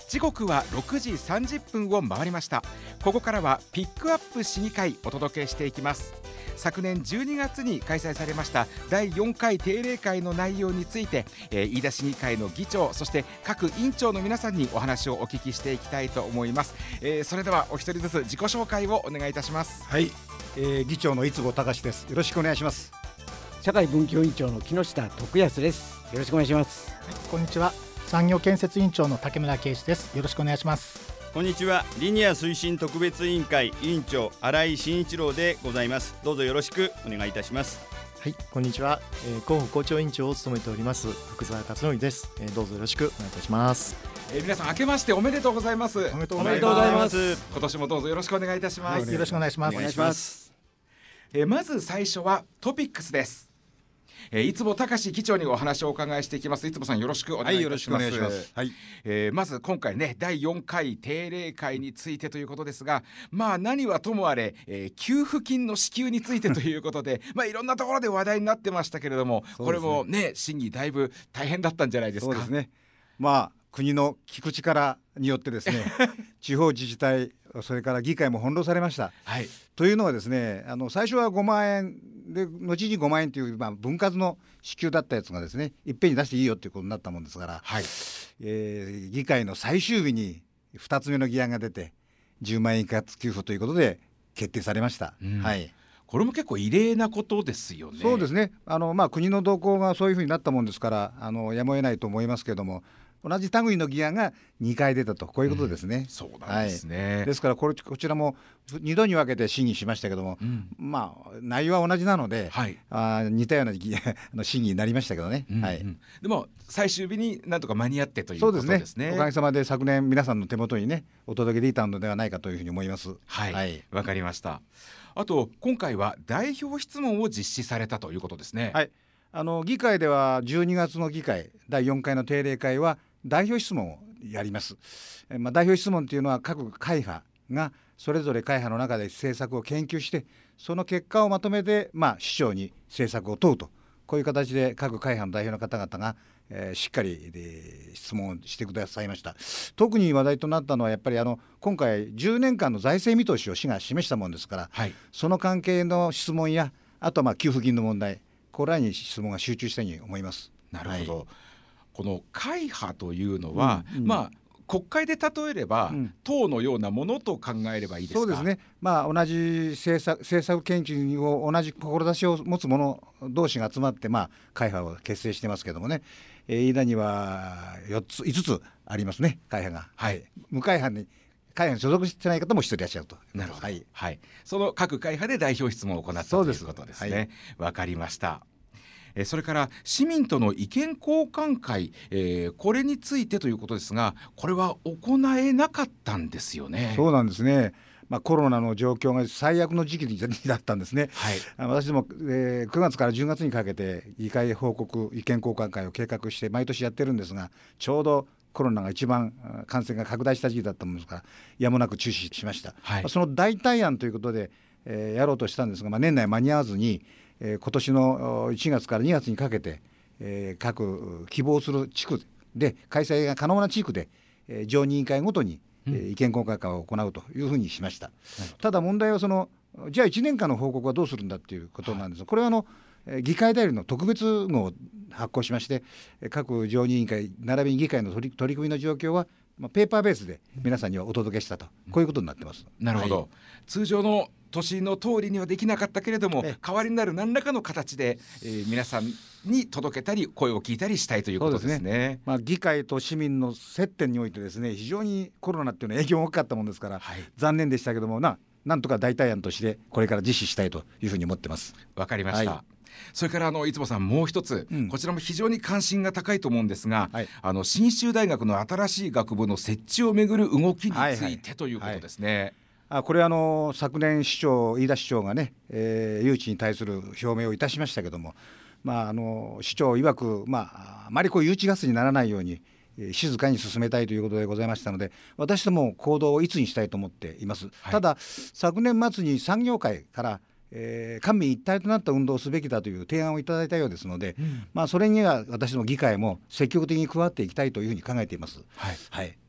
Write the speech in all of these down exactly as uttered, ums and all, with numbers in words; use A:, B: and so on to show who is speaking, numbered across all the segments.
A: 時刻はろくじさんじゅっぷんを回りました。ここからはピックアップ市議会お届けしていきます。昨年じゅうにがつに開催されましただいよんかい定例会の内容について、えー、飯田市議会の議長、そして各委員長の皆さんにお話をお聞きしていきたいと思います。えー、それではお一人ずつ自己紹介をお願いいたします。
B: はい、えー、議長の井坪隆です。よろしくお願いします。
C: 社会文教委員長の木下徳康です。よろしくお願いします。
D: はい、こんにちは。産業建設委員長の竹村圭司です。よろしくお願いします。
E: こんにちは。リニア推進特別委員会委員長新井真一郎でございます。どうぞよろしくお願いいたします。
F: はい、こんにちは、えー、広報校長委員長を務めております福澤克則です、えー、どうぞよろしくお願いいたします。
A: えー、皆さん明けましておめでとうございます。
D: おめでとうございます。
A: 今年もどうぞよろしくお願いいたします。
D: はい、よろしくお願いします。
E: お願いします。
A: えー、まず最初はトピックスです。えー、井坪隆議長にお話をお伺いしていきます。井坪さんよろしくお願いいたします。
B: はい、よろしくお願いします。はい、
A: えー、まず今回ねだいよんかい定例会についてということですが、まあ何はともあれ、えー、給付金の支給についてということでまあいろんなところで話題になってましたけれども、ね、これもね審議だいぶ大変だったんじゃないですか。
B: そうですね。まあ国の聞く力によってですね地方自治体それから議会も翻弄されました。
A: はい、
B: というのはですね、あの最初はごまんえんで後にごまんえんという、まあ、分割の支給だったやつがですねいっぺんに出していいよということになったもんですから、
A: はい、
B: えー、議会の最終日にふたつめの議案が出てじゅうまんえん一括給付ということで決定されました。うん、はい、
A: これも結構異例なことですよね。
B: そうですね。あの、まあ、国の動向がそういうふうになったもんですからあのやむを得ないと思いますけれども、同じ類の議案がにかい出たとこういうことですね。うん、
A: そうなんですね。
B: はい、ですからこれこちらもにどに分けて審議しましたけども、うん、まあ内容は同じなので、はい、あ似たような審議になりましたけどね。うんうん、はい、
A: でも最終日になんとか間に合ってということですね。そうですね。
B: おかげさまで昨年皆さんの手元にねお届けできたのではないかというふうに思います。
A: はい、はい、わかりました。あと今回は代表質問を実施されたということですね。
B: はい、あの議会ではじゅうにがつの議会だいよんかいの定例会は代表質問をやります。えまあ、代表質問というのは各会派がそれぞれ会派の中で政策を研究してその結果をまとめて、まあ、市長に政策を問うとこういう形で各会派の代表の方々が、えー、しっかりで質問をしてくださいました。特に話題となったのはやっぱりあの今回じゅうねんかんの財政見通しを市が示したものですから、はい、その関係の質問やあとはまあ給付金の問題これらに質問が集中したように思います。
A: なるほど。はい、この会派というのは、うんうん、まあ国会で例えれば、うん、党のようなものと考えればいいですか。
B: そうですね。まあ同じ政策政策研究を同じ志を持つ者同士が集まって、まあ会派を結成してますけどもね、えー、飯田にはよっついつつありますね会派が。はい、無会派に会派に所属してない方も一人いらっしゃると。
A: なるほど。はい、はい、その各会派で代表質問を行ったということですね。わ、はい、かりました。それから市民との意見交換会、えー、これについてということですが、これは行えなかったんですよね。
B: そうなんですね。まあ、コロナの状況が最悪の時期だったんですね。はい、私ども、えー、くがつからじゅうがつにかけて議会報告意見交換会を計画して毎年やってるんですが、ちょうどコロナが一番感染が拡大した時期だったものですからやむなく中止しました。はい、まあ、その代替案ということで、えー、やろうとしたんですが、まあ、年内間に合わずにえー、今年のいちがつからにがつにかけて、えー、各希望する地区で開催が可能な地区で、えー、常任委員会ごとに、うん、えー、意見交換会を行うというふうにしました。ただ問題はそのじゃあいちねんかんの報告はどうするんだっていうことなんですが、はい、これはあの議会代理の特別号を発行しまして各常任委員会並びに議会の取り、取り組みの状況はまあ、ペーパーベースで皆さんにはお届けしたと、うん、こういうことになってます。
A: なるほど。はい、通常の年の通りにはできなかったけれども代わりになる何らかの形で、えー、皆さんに届けたり声を聞いたりしたいということですね。そうですね。
B: まあ、議会と市民の接点においてですね非常にコロナっていうのは影響が大きかったものですから、はい、残念でしたけどもななんとか代替案としてこれから実施したいというふうに思ってます。
A: わかりました。はい、それからあの井坪さんもう一つ、うん、こちらも非常に関心が高いと思うんですが、はい、あの信州大学の新しい学部の設置をめぐる動きについて、はいはい、ということですね。はい、
B: あこれはあの昨年市長飯田市長がね、えー、誘致に対する表明をいたしましたけども、まあ、あの市長曰く、まあ、あまりこう誘致合戦にならないように静かに進めたいということでございましたので私ども行動をいつにしたいと思っています。はい、ただ昨年末に産業界からえー、官民一体となった運動をすべきだという提案をいただいたようですので、うん、まあ、それには私ども議会も積極的に加わっていきたいというふうに考えています。
A: はいはい、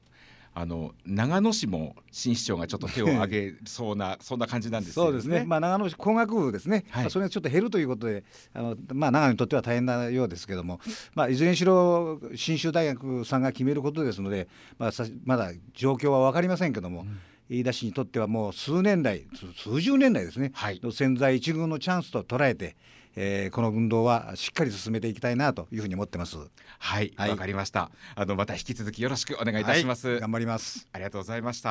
A: あの長野市も新市長がちょっと手を挙げそうなそんな感じなんですよね。
B: そうですね、まあ、長野市工学部ですね、
A: はい、
B: まあ、それがちょっと減るということであの、まあ、長野にとっては大変なようですけども、まあ、いずれにしろ信州大学さんが決めることですので、まあ、さまだ状況は分かりませんけども、うん、飯田市にとってはもう数年来数十年来ですね、はい、の千載一遇のチャンスと捉えて、えー、この運動はしっかり進めていきたいなというふうに思ってます。
A: はい、わ、はい、かりました。あのまた引き続きよろしくお願いいたします、
B: はい、頑張ります。
A: ありがとうございました。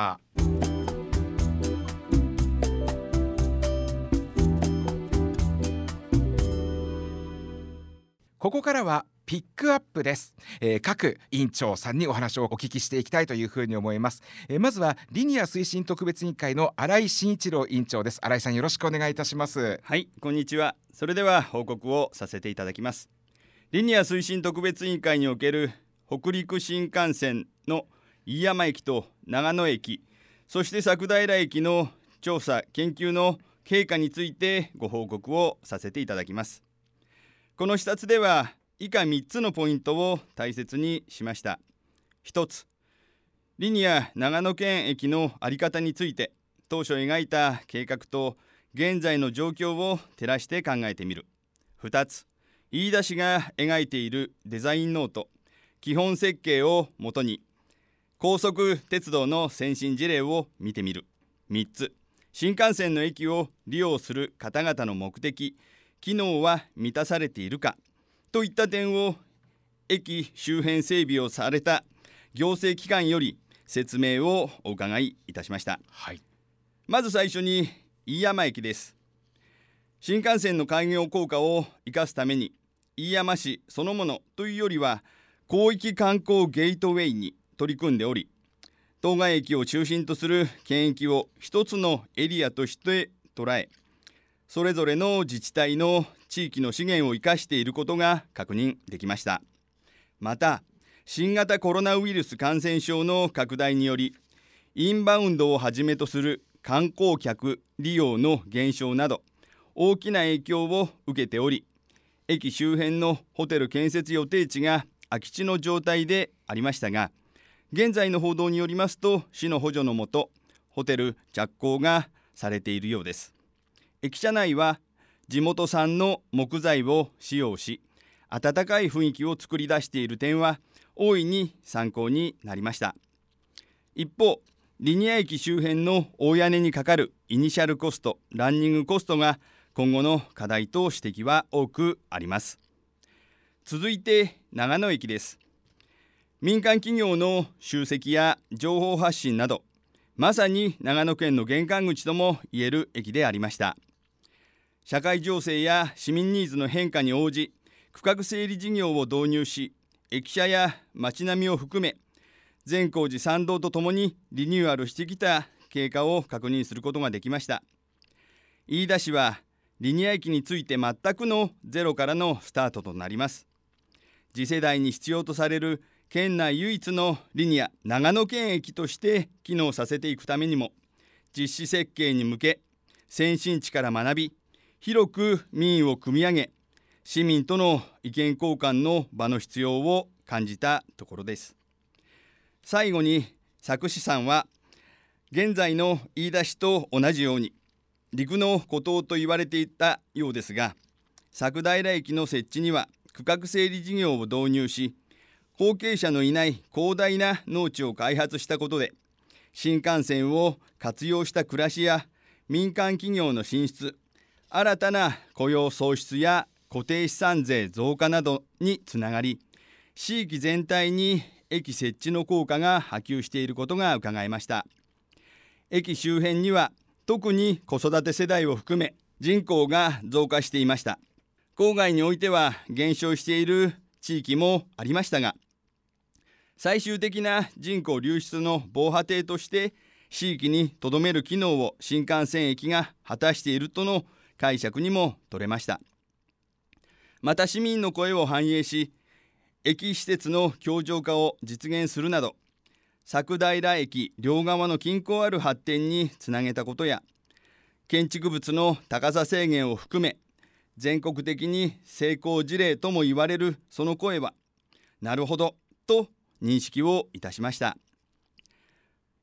A: ここからはピックアップです、えー、各委員長さんにお話をお聞きしていきたいというふうに思います、えー、まずはリニア推進特別委員会の新井真一郎委員長です。新井さん、よろしくお願いいたします。
E: はい、こんにちは。それでは報告をさせていただきます。リニア推進特別委員会における北陸新幹線の飯山駅と長野駅、そして佐久平駅の調査研究の経過についてご報告をさせていただきます。この視察では以下みっつのポイントを大切にしました。ひとつ、リニア長野県駅の在り方について当初描いた計画と現在の状況を照らして考えてみる。ふたつ、飯田市が描いているデザインノート基本設計をもとに高速鉄道の先進事例を見てみる。みっつ、新幹線の駅を利用する方々の目的機能は満たされているかといった点を駅周辺整備をされた行政機関より説明をお伺いいたしました。
A: はい、
E: まず最初に飯山駅です。新幹線の開業効果を生かすために飯山市そのものというよりは広域観光ゲートウェイに取り組んでおり、当該駅を中心とする県域を一つのエリアとして捉え、それぞれの自治体の地域の資源を生かしていることが確認できました。また、新型コロナウイルス感染症の拡大により、インバウンドをはじめとする観光客利用の減少など、大きな影響を受けており、駅周辺のホテル建設予定地が空き地の状態でありましたが、現在の報道によりますと、市の補助のもと、ホテル着工がされているようです。駅舎内は地元産の木材を使用し、温かい雰囲気を作り出している点は大いに参考になりました。一方、リニア駅周辺の大屋根にかかるイニシャルコスト、ランニングコストが今後の課題と指摘は多くあります。続いて長野駅です。民間企業の集積や情報発信など、まさに長野県の玄関口ともいえる駅でありました。社会情勢や市民ニーズの変化に応じ、区画整理事業を導入し、駅舎や街並みを含め、善光寺参道とともにリニューアルしてきた経過を確認することができました。飯田市はリニア駅について全くのゼロからのスタートとなります。次世代に必要とされる県内唯一のリニア長野県駅として機能させていくためにも、実施設計に向け先進地から学び、広く民意を組み上げ、市民との意見交換の場の必要を感じたところです。最後に佐久市さんは、現在の飯田市と同じように陸の孤島と言われていたようですが、佐久平駅の設置には区画整理事業を導入し、後継者のいない広大な農地を開発したことで、新幹線を活用した暮らしや民間企業の進出、新たな雇用創出や固定資産税増加などにつながり、地域全体に駅設置の効果が波及していることが伺えました。駅周辺には特に子育て世代を含め人口が増加していました。郊外においては減少している地域もありましたが、最終的な人口流出の防波堤として地域に留める機能を新幹線駅が果たしているとの解釈にも取れました。また市民の声を反映し、駅施設の強靭化を実現するなど、佐久平駅両側の均衡ある発展につなげたことや、建築物の高さ制限を含め全国的に成功事例とも言われるその声は、なるほどと認識をいたしました。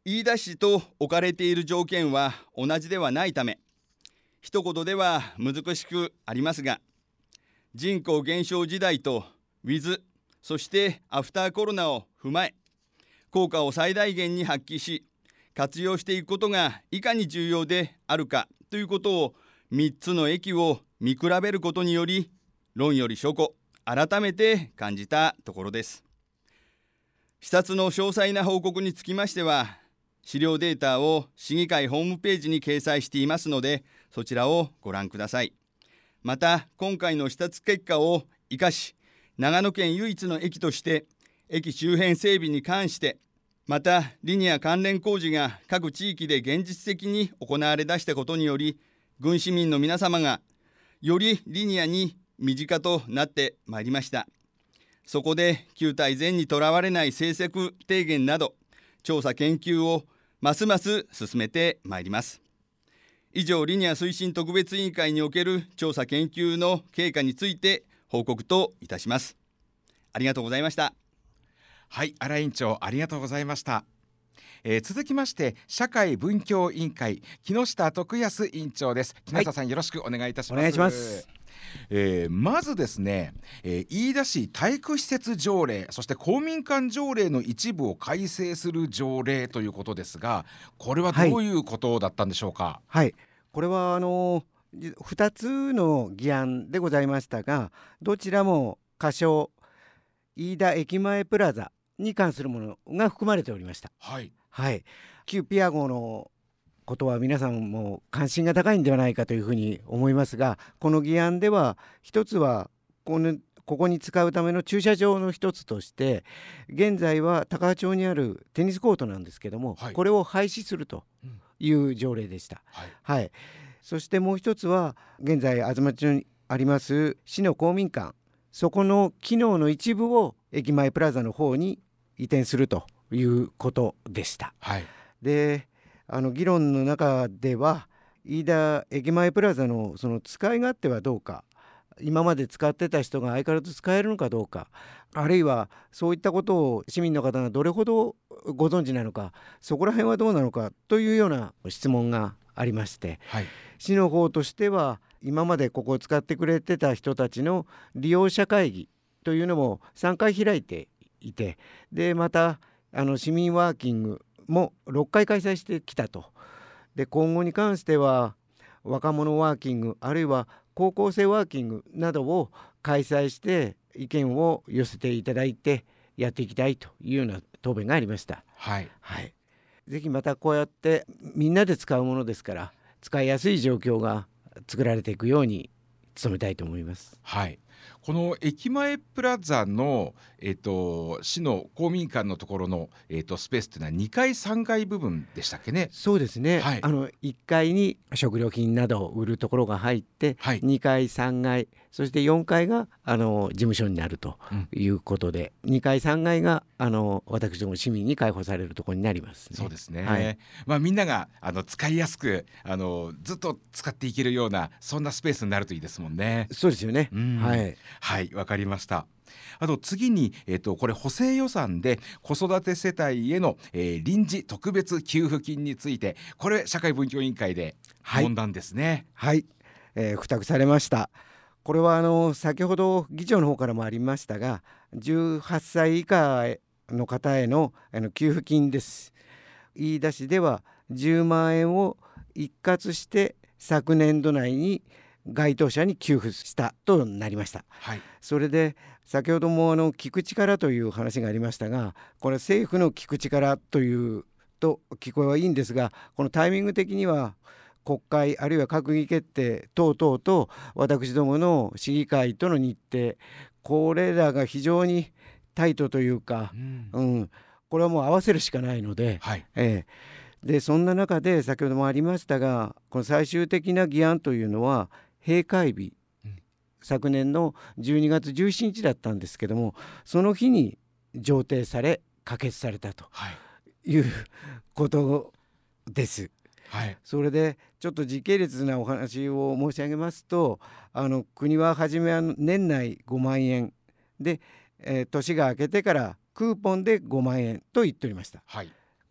E: 飯田市と置かれている条件は同じではないため、一言では難しくありますが、人口減少時代とウィズ、そしてアフターコロナを踏まえ、効果を最大限に発揮し、活用していくことがいかに重要であるかということを、みっつの駅を見比べることにより、論より証拠、改めて感じたところです。視察の詳細な報告につきましては、資料データを市議会ホームページに掲載していますので、そちらをご覧ください。また、今回の視察結果を生かし、長野県唯一の駅として駅周辺整備に関して、またリニア関連工事が各地域で現実的に行われ出したことにより、郡市民の皆様がよりリニアに身近となってまいりました。そこで旧体前にとらわれない政策提言など調査研究をますます進めてまいります。以上、リニア推進特別委員会における調査研究の経過について報告といたします。ありがとうございました。
A: はい、新井委員長ありがとうございました。えー、続きまして社会文教委員会木下徳康委員長です。木下さん、はい、よろしくお願いいたします。
C: お願いします。
A: えー、まずですね、えー、飯田市体育施設条例、そして公民館条例の一部を改正する条例ということですが、これはどういうことだったんでしょうか。
C: はい、はい、これはあのふたつの議案でございましたが、どちらも仮称飯田駅前プラザに関するものが含まれておりました。
A: はい、はい、
C: 旧ピア号のことは皆さんも関心が高いんではないかというふうに思いますが、この議案では一つはこのここに使うための駐車場の一つとして、現在は高川町にあるテニスコートなんですけども、はい、これを廃止するという条例でした。はいはい、そしてもう一つは現在東町にあります市の公民館、そこの機能の一部を駅前プラザの方に移転するということでした。はい、であの議論の中では、飯田駅前プラザのその使い勝手はどうか、今まで使ってた人が相変わらず使えるのかどうか、あるいはそういったことを市民の方がどれほどご存知なのか、そこら辺はどうなのかというような質問がありまして、はい、市の方としては今までここを使ってくれてた人たちの利用者会議というのもさんかい開いていて、でまたあの市民ワーキングもろっかい開催してきたと。で今後に関しては若者ワーキング、あるいは高校生ワーキングなどを開催して意見を寄せていただいてやっていきたいというような答弁がありました。はいはい、ぜひまたこうやってみんなで使うものですから、使いやすい状況が作られていくように努めたいと思います。
A: はい、この駅前プラザの、えー、と市の公民館のところの、えー、とスペースというのはにかいさんがい部分でしたっけね。
C: そうですね、はい、あのいっかいに食料品などを売るところが入って、はい、にかいさんがい、そしてよんかいがあの事務所になるということで、うん、にかいさんがいがあの私ども市民に開放されるところになりますね。
A: そうですね、はい、まあ、みんながあの使いやすくあのずっと使っていけるようなそんなスペースになるといいですもんね。
C: そうですよね、
A: うん、はいはい、わかりました。あと次に、えー、とこれ補正予算で子育て世帯への、えー、臨時特別給付金について、これ社会文教委員会で問題ですね。
C: はい、はい、えー、付託されました。これはあの先ほど議長の方からもありましたが、じゅうはっさい以下の方への、あの給付金です。飯田市ではじゅうまんえんを一括して昨年度内に該当者に給付したとなりました。はい、それで先ほどもあの聞く力という話がありましたが、これ政府の聞く力というと聞こえはいいんですが、このタイミング的には国会あるいは閣議決定等々と私どもの市議会との日程、これらが非常にタイトというか、うんうん、これはもう合わせるしかないので、はい、えー、でそんな中で先ほどもありましたが、この最終的な議案というのは閉会日、うん、昨年のじゅうにがつじゅうしちにちだったんですけども、その日に上呈され可決されたということです。はい、それでちょっと時系列なお話を申し上げますと、あの国は初めは年内ごまんえんで、えー、年が明けてからクーポンでごまんえんと言っておりました。はい、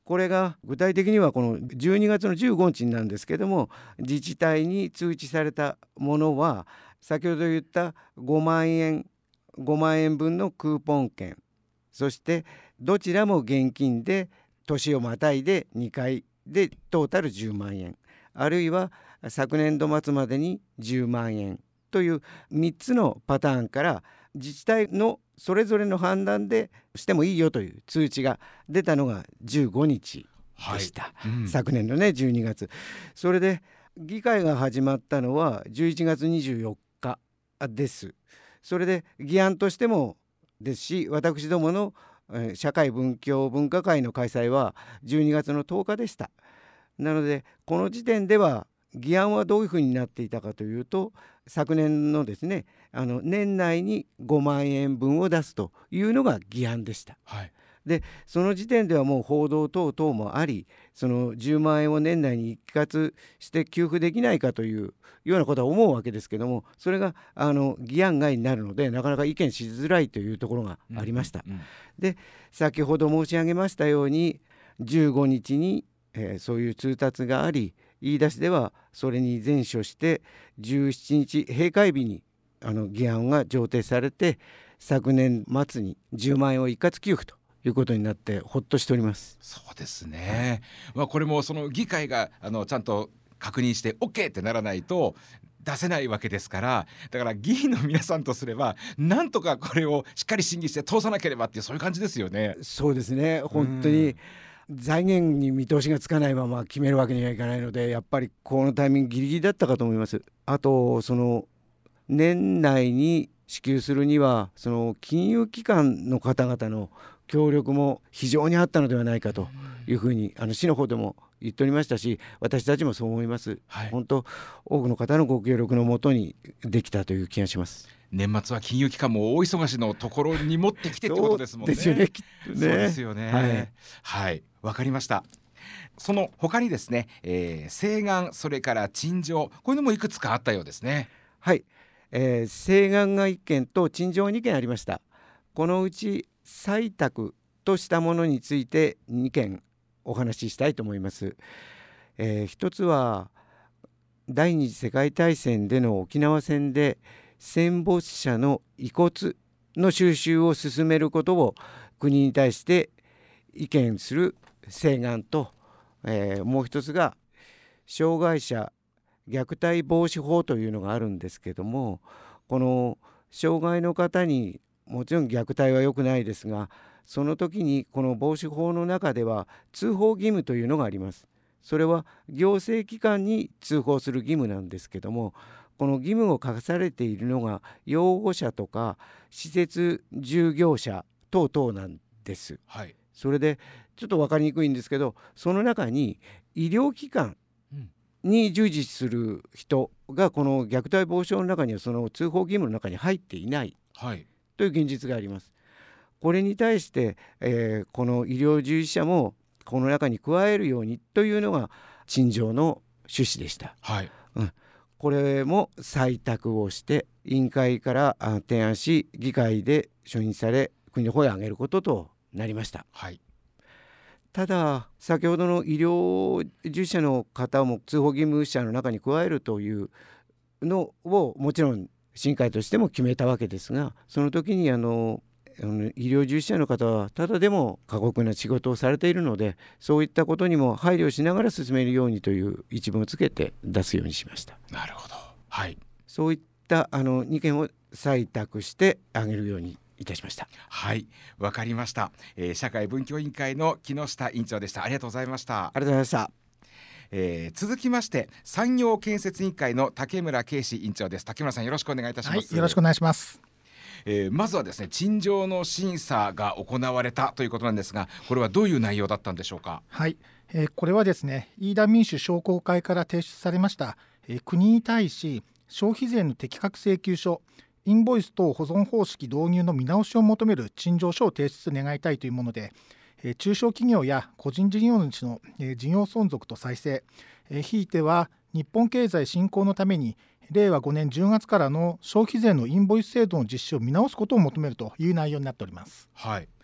C: これが具体的にはこのじゅうにがつのじゅうごにちなんですけども、自治体に通知されたものは先ほど言ったごまんえんごまんえんぶんのクーポン券、そしてどちらも現金で年をまたいでにかいでトータルじゅうまんえん、あるいは昨年度末までにじゅうまんえんというみっつのパターンから自治体のそれぞれの判断でしてもいいよという通知が出たのがじゅうごにちでした、はい、うん、昨年のねじゅうにがつ。それで議会が始まったのはじゅういちがつにじゅうよっかです。それで議案としてもですし、私どもの社会文教分科会の開催はじゅうにがつのとおかでした。なのでこの時点では議案はどういうふうになっていたかというと、昨年のですねあの年内にごまんえんぶんを出すというのが議案でした、はい、でその時点ではもう報道等々もあり、そのじゅうまんえんを年内に一括して給付できないかというようなことは思うわけですけども、それがあの議案外になるのでなかなか意見しづらいというところがありました、うんうんうん、で先ほど申し上げましたようにじゅうごにちに、えー、そういう通達があり、言い出しではそれに前処してじゅうしちにち閉会日にあの議案が上呈されて、昨年末にじゅうまんえんを一括給付ということになってほっとしております。
A: そうですね、まあ、これもその議会があのちゃんと確認して OK ってならないと出せないわけですから、だから議員の皆さんとすればなんとかこれをしっかり審議して通さなければっていう、そういう感じですよね。
C: そうですね、本当に財源に見通しがつかないまま決めるわけにはいかないので、やっぱりこのタイミングギリギリだったかと思います。あとその年内に支給するにはその金融機関の方々の協力も非常にあったのではないかというふうにあの市の方でも言っておりましたし、私たちもそう思います、はい、本当多くの方のご協力のもとにできたという気がします。
A: 年末は金融機関も大忙しのところに持ってきてってことですもんね。
C: そうですよね、きっとね。
A: そうですよね。はい、はい、わかりました。その他にですね、えー、請願、それから陳情、こういうのもいくつかあったようですね。
C: はい、えー、請願がいっけんと陳情がにけんありました。このうち採択としたものについてにけんお話ししたいと思います。えー、一つは第二次世界大戦での沖縄戦で戦没者の遺骨の収集を進めることを国に対して意見する請願と、えー、もう一つが障害者虐待防止法というのがあるんですけども、この障害の方にもちろん虐待は良くないですが、その時にこの防止法の中では通報義務というのがあります。それは行政機関に通報する義務なんですけども、この義務を課されているのが養護者とか施設従業者等々なんです、はい、それでちょっと分かりにくいんですけど、その中に医療機関に従事する人がこの虐待防止法の中にはその通報義務の中に入っていないという現実があります。これに対して、えー、この医療従事者もこの中に加えるようにというのが陳情の趣旨でした、はい、うん、これも採択をして委員会から提案し議会で承認され国の方へ上げることとなりました、はい、ただ先ほどの医療従事者の方も通報義務者の中に加えるというのをもちろん審議会としても決めたわけですが、その時にあの医療従事者の方はただでも過酷な仕事をされているので、そういったことにも配慮しながら進めるようにという一文をつけて出すようにしました。
A: なるほど、はい、
C: そういったあのにけんを採択してあげるようにいたしました。
A: はい、わかりました、えー、社会文教委員会の木下委員長でした。ありがとうございました。
C: ありがとうございました。
A: えー、続きまして産業建設委員会の竹村圭司委員長です。竹村さん、よろしくお願いいたします。
D: はい、よろしくお願いします。
A: えー、まずはですね、陳情の審査が行われたということなんですが、これはどういう内容だったんでしょうか。
D: はい、えー、これはですね、飯田民主商工会から提出されました、えー、国に対し消費税の適格請求書、インボイス等保存方式導入の見直しを求める陳情書を提出願いたいというもので、えー、中小企業や個人事業主の、えー、事業存続と再生、えー、ひいては日本経済振興のためにれいわごねんじゅうがつからの消費税のインボイス制度の実施を見直すことを求めるという内容になっております。
A: はい、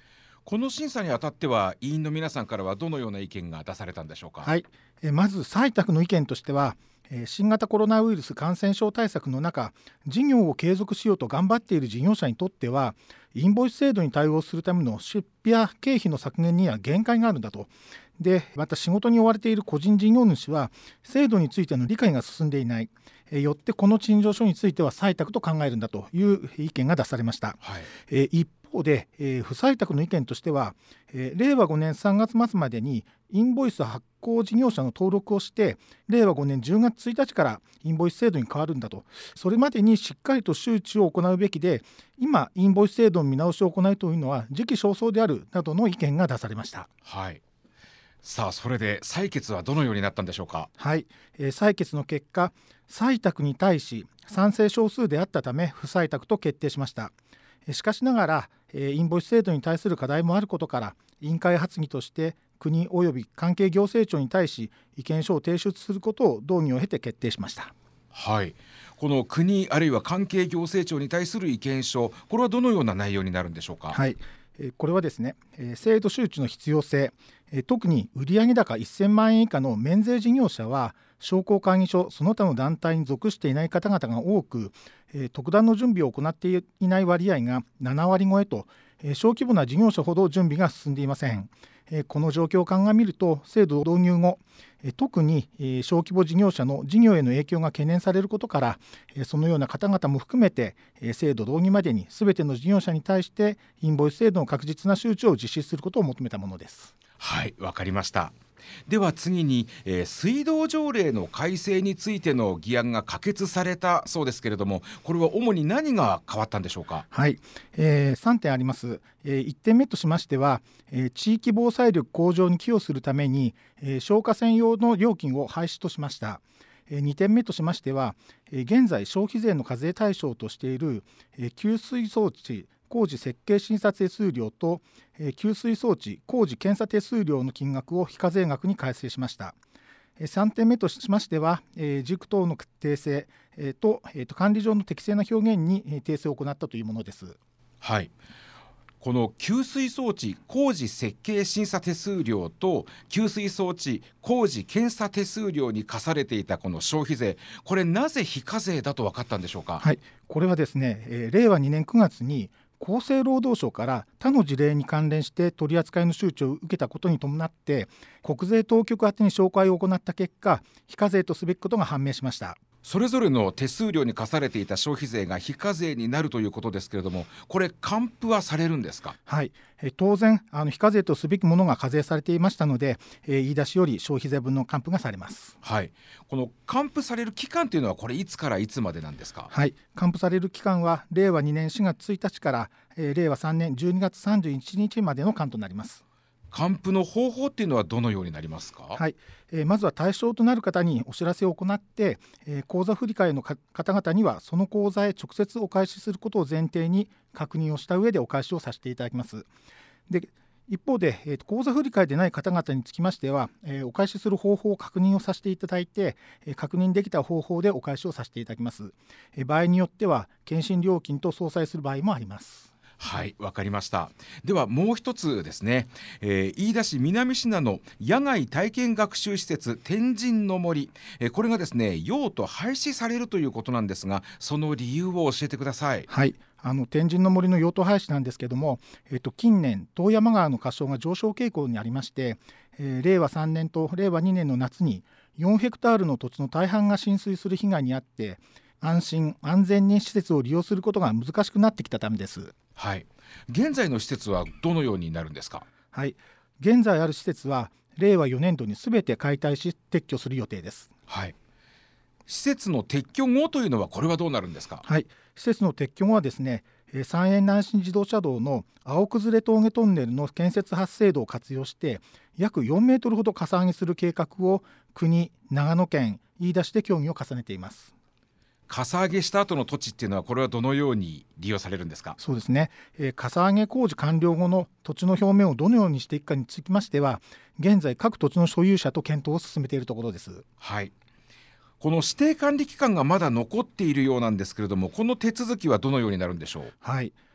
A: この審査にあたっては委員の皆さんからはどのような意見が出されたんでしょうか。
D: はい、えーまず採択の意見としては、えー新型コロナウイルス感染症対策の中、事業を継続しようと頑張っている事業者にとってはインボイス制度に対応するための出費や経費の削減には限界があるんだと。でまた仕事に追われている個人事業主は制度についての理解が進んでいない、えーよってこの陳情書については採択と考えるんだという意見が出されました。
A: はい、
D: えー一方で、えー不採択の意見としては、えー令和ごねんさんがつ末までにインボイス発行事業者の登録をして令和ごねんじゅうがつついたちからインボイス制度に変わるんだと。それまでにしっかりと周知を行うべきで、今インボイス制度の見直しを行うというのは時期尚早であるなどの意見が出されました。
A: はい、さあそれで採決はどのようになったんでしょうか。
D: はい、えー採決の結果、採択に対し賛成少数であったため不採択と決定しました。えーしかしながら、えーインボイス制度に対する課題もあることから委員会発議として国及び関係行政庁に対し意見書を提出することを動議を経て決定しました。
A: はい、この国あるいは関係行政庁に対する意見書、これはどのような内容になるんでしょうか。
D: はい、えーこれはですね、えー制度周知の必要性、えー特に売上高せんまんえん以下の免税事業者は商工会議所その他の団体に属していない方々が多く、えー特段の準備を行っていない割合がななわり超えと、えー小規模な事業者ほど準備が進んでいません。えーこの状況を鑑みると制度導入後、えー特に、えー小規模事業者の事業への影響が懸念されることから、えーそのような方々も含めて、えー制度導入までにすべての事業者に対してインボイス制度の確実な周知を実施することを求めたものです。
A: はい、わかりました。では次に、えー水道条例の改正についての議案が可決されたそうですけれども、これは主に何が変わったんでしょうか。
D: はい、えーさんてんあります。えーいってんめとしましては、えー地域防災力向上に寄与するために、えー消火栓用の料金を廃止としました。えーにてんめとしましては、えー現在消費税の課税対象としている、えー給水装置工事設計審査手数料と、えー給水装置工事検査手数料の金額を非課税額に改正しました。えーさんてんめとしましては、えー軸等の訂正、えーとえーと管理上の適正な表現にえー訂正を行ったというものです。
A: はい、この給水装置工事設計審査手数料と給水装置工事検査手数料に課されていたこの消費税、これなぜ非課税だと分かったんでしょうか。
D: はい、これはですね、えー令和にねんくがつに厚生労働省から他の事例に関連して取り扱いの周知を受けたことに伴って国税当局宛てに照会を行った結果、非課税とすべきことが判明しました。
A: それぞれの手数料に課されていた消費税が非課税になるということですけれども、これ還付はされるんですか。
D: はい、えー当然あの非課税とすべきものが課税されていましたので、えー言い出しより消費税分の還付がされます。
A: はい、この還付される期間というのはこれいつからいつまでなんですか。
D: はい、還付される期間は令和にねんしがつついたちから、えー令和さんねんじゅうにがつさんじゅういちにちまでの間となります。
A: 還付の方法っていうのはどのようになりますか。
D: はい、えーまずは対象となる方にお知らせを行って、えー口座振替のか方々にはその口座へ直接お返しすることを前提に確認をした上でお返しをさせていただきます。で一方で、えー口座振替でない方々につきましては、えーお返しする方法を確認をさせていただいて、えー確認できた方法でお返しをさせていただきます。えー場合によっては検診料金と相殺する場合もあります。
A: はい、わかりました。ではもう一つですね、えー飯田市南信濃野外体験学習施設天神の森、えーこれがですね用途廃止されるということなんですが、その理由を教えてください。
D: はい、あの天神の森の用途廃止なんですけども、えっと、近年遠山川の河床が上昇傾向にありまして、えー令和さんねんと令和にねんの夏によんヘクタールの土地の大半が浸水する被害に遭って、安心安全に施設を利用することが難しくなってきたためです。
A: はい、現在の施設はどのようになるんですか。
D: はい、現在ある施設は令和よねんどにすべて解体し撤去する予定です。
A: はい、施設の撤去後というのはこれはどうなるんですか。
D: はい、施設の撤去後はですね、えー三遠南信自動車道の青崩峠トンネルの建設発生度を活用して約よんメートルほどかさ上げする計画を国、長野県、飯田市で協議を重ねています。
A: かさ上げした後の土地っていうのはこれはどのように利用されるんですか。
D: そうですね、えー、かさ上げ工事完了後の土地の表面をどのようにしていくかにつきましては現在各土地の所有者と検討を進めているところです。
A: はい、この指定管理期間がまだ残っているようなんですけれども、この手続きはどのようになるんでしょう。
D: はい、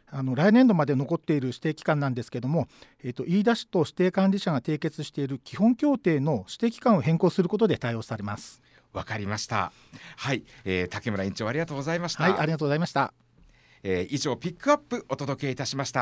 D: あの来年度まで残っている指定期間なんですけども、えー、と飯田市と指定管理者が締結している基本協定の指定期間を変更することで対応されます。
A: わかりました。はい、えー、竹村委員長ありがとうございました。
D: はい、ありがとうございました。
A: えー、以上ピックアップお届けいたしました。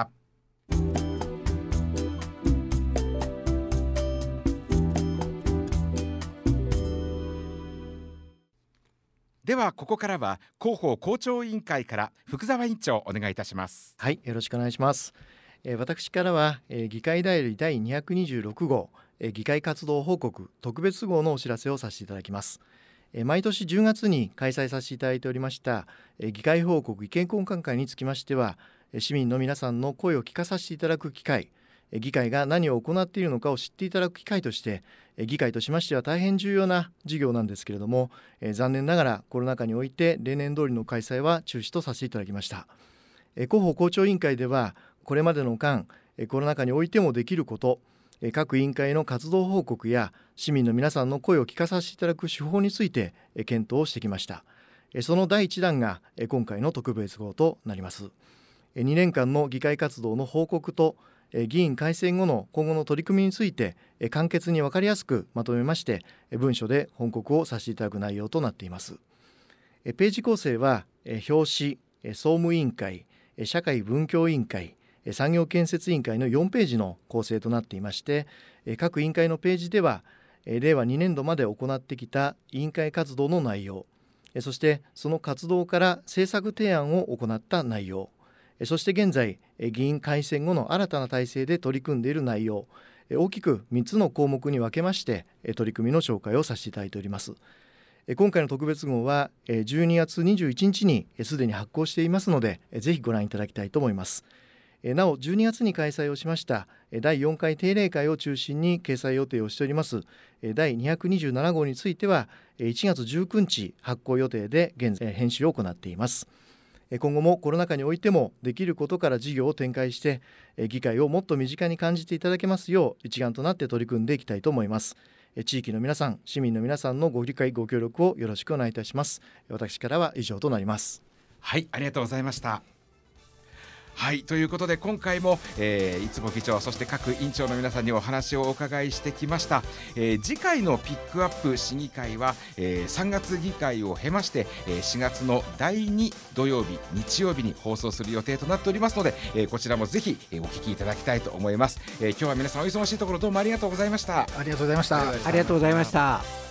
A: ではここからは広報校長委員会から福澤委員長お願いいたします。
F: はい、よろしくお願いします。えー、私からは、えー、議会代理第にひゃくにじゅうろく号、えー、議会活動報告特別号のお知らせをさせていただきます。えー、毎年じゅうがつに開催させていただいておりました、えー、議会報告意見交換会につきましては、えー、市民の皆さんの声を聞かさせていただく機会、えー、議会が何を行っているのかを知っていただく機会として、議会としましては大変重要な事業なんですけれども、えー、残念ながらコロナ禍において例年通りの開催は中止とさせていただきました。えー、広報校長委員会ではこれまでの間、えー、コロナ禍においてもできること、えー、各委員会の活動報告や市民の皆さんの声を聞かさせていただく手法について、えー、検討をしてきました。えー、その第一弾が、えー、今回の特別号となります。えー、にねんかんの議会活動の報告と議員改選後の今後の取り組みについて簡潔に分かりやすくまとめまして文書で報告をさせていただく内容となっています。ページ構成は表紙、総務委員会、社会文教委員会、産業建設委員会のよんページの構成となっていまして、各委員会のページではれいわにねんどまで行ってきた委員会活動の内容、そしてその活動から政策提案を行った内容、そして現在議員改選後の新たな体制で取り組んでいる内容、大きくみっつの項目に分けまして取り組みの紹介をさせていただいております。今回の特別号はじゅうにがつにじゅういちにちにすでに発行していますので、ぜひご覧いただきたいと思います。なおじゅうにがつに開催をしましただいよんかい定例会を中心に掲載予定をしておりますだいにひゃくにじゅうなな号についてはいちがつじゅうくにち発行予定で現在編集を行っています。今後もコロナ禍においてもできることから事業を展開して議会をもっと身近に感じていただけますよう一丸となって取り組んでいきたいと思います。地域の皆さん、市民の皆さんのご理解ご協力をよろしくお願いいたします。私からは以上となります。
A: はい、ありがとうございました。はい、ということで今回も、えー、いつも議長そして各委員長の皆さんにお話をお伺いしてきました。えー、次回のピックアップ市議会は、えー、さんがつ議会を経まして、えー、しがつのだいに土曜日日曜日に放送する予定となっておりますので、えー、こちらもぜひ、えー、お聞きいただきたいと思います。えー、今日は皆さんお忙しいところどうもありがとうございました。
D: ありがとうございました。
C: ありがとうございました。